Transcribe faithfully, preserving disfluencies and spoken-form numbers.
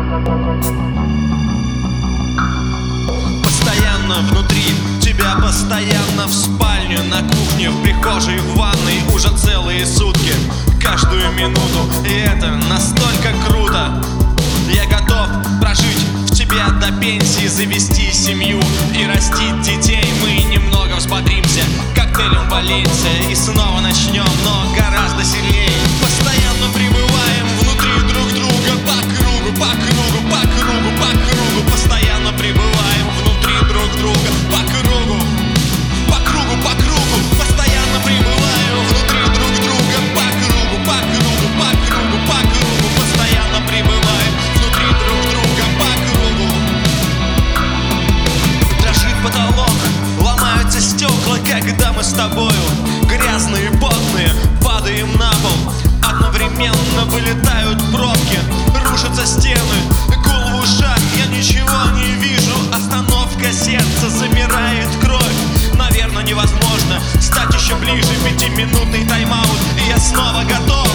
Постоянно внутри тебя, постоянно в спальне, на кухне, в прихожей, в ванной уже целые сутки, каждую минуту, и это настолько круто. Я готов прожить в тебе до пенсии, завести семью и растить детей. Мы немного взбодримся коктейлем Валенсия и снова начнем, но гораздо сильнее. Постоянно пребываем внутри друг друга, по кругу, по кругу, по кругу, по кругу. Постоянно пребываем внутри друг друга, по кругу, по кругу, по кругу. Постоянно пребываем внутри друг друга, по кругу, по кругу, по кругу, по кругу. Постоянно пребываем внутри друг друга, по кругу. Дрожит потолок, ломаются стекла, когда мы с тобою грязные, потные, падаем на пол. Одновременно вылетают пробки, рушатся стены, гул в ушах, я ничего не вижу. Остановка сердца, замирает кровь. Наверное, невозможно стать еще ближе. Пятиминутный тайм-аут, и я снова готов.